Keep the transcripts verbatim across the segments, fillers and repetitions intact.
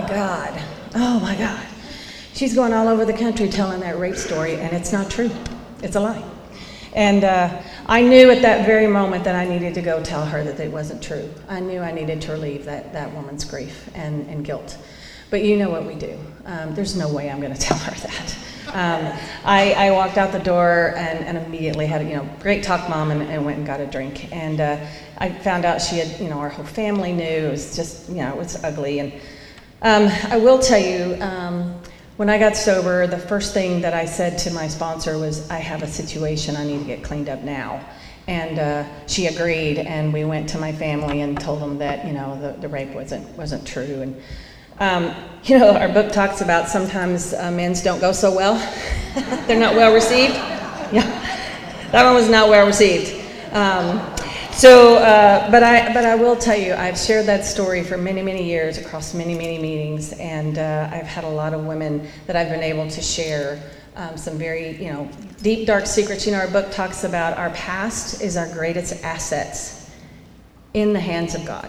God. Oh, my God. She's going all over the country telling that rape story, and it's not true. It's a lie. And uh, I knew at that very moment that I needed to go tell her that it wasn't true. I knew I needed to relieve that, that woman's grief and, and guilt. But you know what we do. Um, there's no way I'm going to tell her that. Um, I, I walked out the door and, and immediately had a, you know, great talk, Mom, and, and went and got a drink. And uh, I found out she had, you know, our whole family knew. It was just, you know, it was ugly. And um, I will tell you, um, when I got sober, the first thing that I said to my sponsor was, I have a situation, I need to get cleaned up now. And uh, she agreed, and we went to my family and told them that, you know, the, the rape wasn't wasn't true. And um, you know, our book talks about sometimes uh, men's don't go so well. They're not well received. Yeah, that one was not well received. Um, So, uh, but I, but I will tell you, I've shared that story for many, many years across many, many meetings, and uh, I've had a lot of women that I've been able to share um, some very, you know, deep, dark secrets. You know, our book talks about our past is our greatest assets in the hands of God,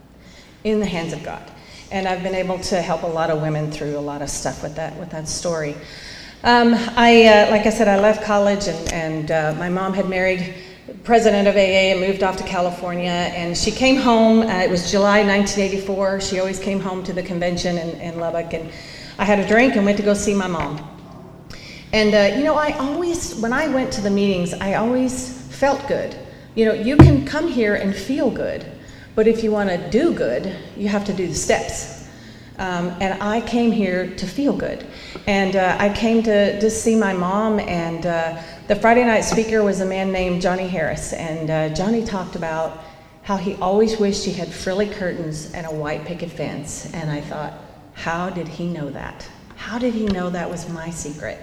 in the hands of God. And I've been able to help a lot of women through a lot of stuff with that, with that story. Um, I, uh, like I said, I left college, and, and uh, my mom had married president of A A and moved off to California, and she came home. Uh, it was July nineteen eighty-four. She always came home to the convention in, in Lubbock, and I had a drink and went to go see my mom. And uh, you know, I always, when I went to the meetings, I always felt good. You know, you can come here and feel good, but if you want to do good, you have to do the steps. Um, and I came here to feel good. And uh, I came to just see my mom, and uh, the Friday night speaker was a man named Johnny Harris. And uh, Johnny talked about how he always wished he had frilly curtains and a white picket fence. And I thought, how did he know that? How did he know that was my secret?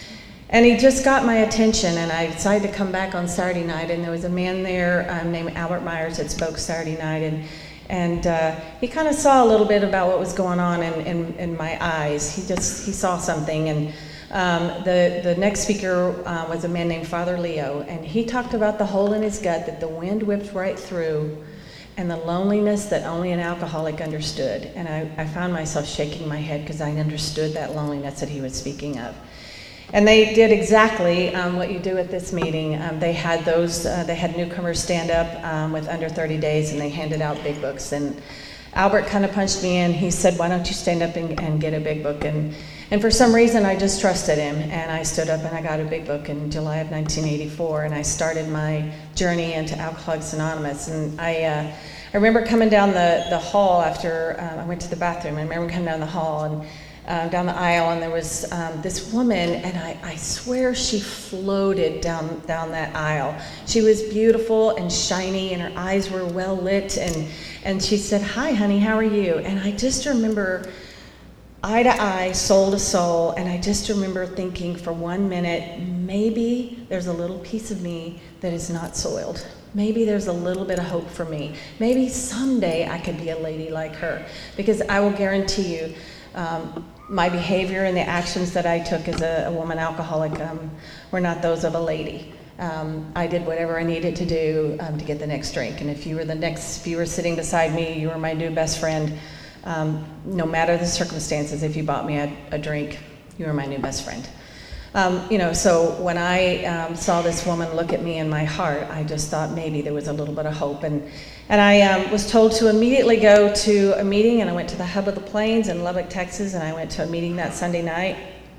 And he just got my attention, and I decided to come back on Saturday night, and there was a man there um, named Albert Myers that spoke Saturday night, and And uh, he kind of saw a little bit about what was going on in, in, in my eyes. He just, he saw something. And um, the, the next speaker uh, was a man named Father Leo. And he talked about the hole in his gut that the wind whipped right through, and the loneliness that only an alcoholic understood. And I, I found myself shaking my head because I understood that loneliness that he was speaking of. And they did exactly um, what you do at this meeting. Um, they had those, uh, they had newcomers stand up um, with under thirty days, and they handed out big books. And Albert kind of punched me in. He said, why don't you stand up and, and get a big book? And, and for some reason, I just trusted him. And I stood up and I got a big book in July of nineteen eighty-four. And I started my journey into Alcoholics Anonymous. And I, uh, I remember coming down the, the hall after uh, I went to the bathroom. I remember coming down the hall and Uh, down the aisle, and there was um, this woman, and I, I swear she floated down down that aisle. She was beautiful and shiny, and her eyes were well lit, and and she said, "Hi, honey, how are you?" And I just remember eye to eye, soul to soul, and I just remember thinking for one minute, maybe there's a little piece of me that is not soiled. Maybe there's a little bit of hope for me. Maybe someday I could be a lady like her, because I will guarantee you, Um, my behavior and the actions that I took as a, a woman alcoholic um, were not those of a lady. Um, I did whatever I needed to do um, to get the next drink. And if you were the next, if you were sitting beside me, you were my new best friend. Um, no matter the circumstances, if you bought me a, a drink, you were my new best friend. Um, you know, so when I um, saw this woman look at me in my heart, I just thought maybe there was a little bit of hope. And and I um, was told to immediately go to a meeting, and I went to the Hub of the Plains in Lubbock, Texas, and I went to a meeting that Sunday night.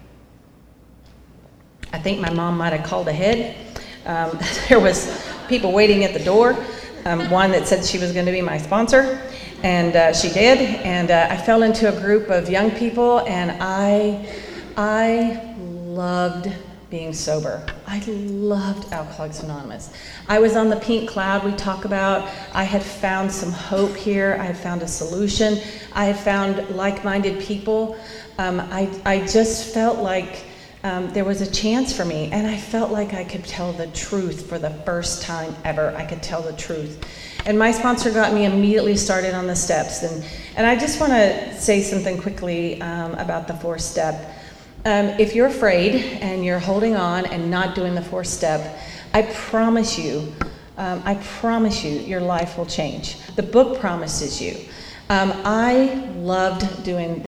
I think my mom might have called ahead. Um, there was people waiting at the door, um, one that said she was going to be my sponsor, and uh, she did. And uh, I fell into a group of young people, and I, I loved being sober. I loved Alcoholics Anonymous. I was on the pink cloud we talk about. I had found some hope here. I had found a solution. I had found like-minded people. Um, I, I just felt like um, there was a chance for me, and I felt like I could tell the truth for the first time ever. I could tell the truth. And my sponsor got me immediately started on the steps. And, and I just want to say something quickly um, about the fourth step. Um, if you're afraid and you're holding on and not doing the fourth step, I promise you, um, I promise you, your life will change. The book promises you. Um, I loved doing